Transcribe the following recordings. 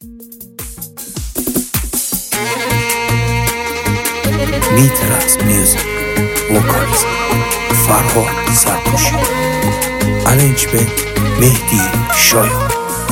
میترس میوزیک وکالیست فرهاد سرپوشی ارنج به مهدی شایان.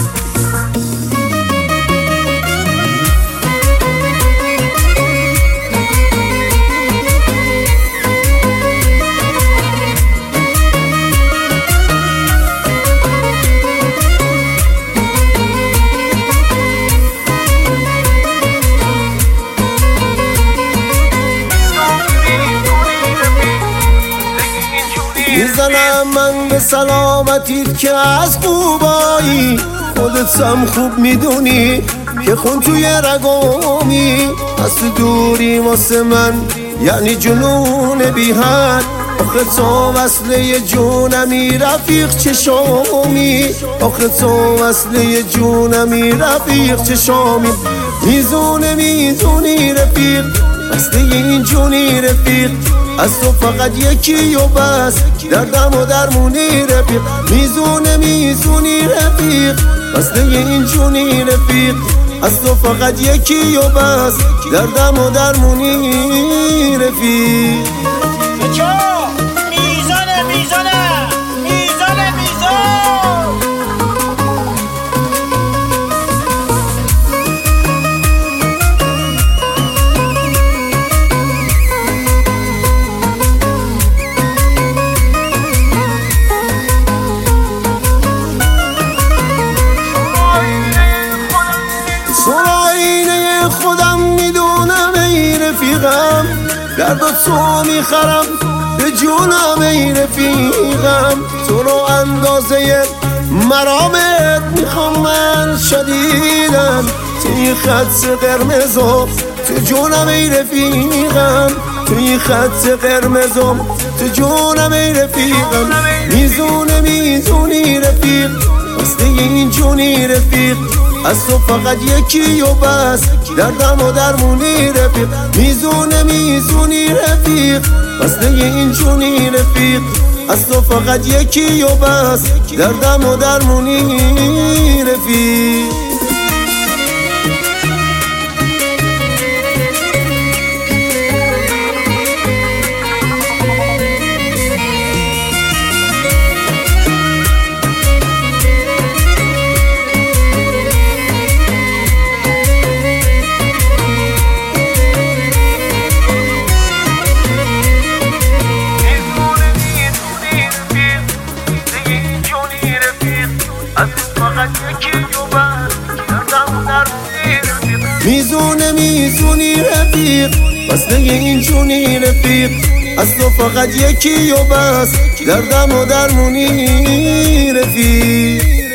میزنم من به سلامتیت که از خوبایی، خودت هم خوب میدونی که خون توی رگامی، از تو دوری واسه من یعنی جنون بی حد. آخه تو وصله جونمی رفیق چشامی، آخه تو وصله جونمی رفیق چشامی. میزونی رفیق وصله این جونی رفیق، از تو فقط یکی و بس دردم و درمونی رفیق. میزونی رفیق وصله این جونی رفیق، از تو فقط یکی و بس دردم و درمونی رفیق. خودم میدونم ای رفیقم، درد تو میخرم به جونم ای رفیقم. تو رو اندازه مرامت میخوام من شدیدم، توی خط قرمزم تو جونم ای رفیقم، توی خط قرمزم تو جونم ای رفیقم. میزونی رفیق واسه این جونی رفیق، از تو فقط یکی و بس دردم و درمونی رفیق. میزونی رفیق واسه این جونی رفیق، از تو فقط یکی و بس دردم و درمونی رفیق. میزونی رفیق وصله این جونی رفیق، از تو فقط یکی و بس دردم و درمونی رفیق.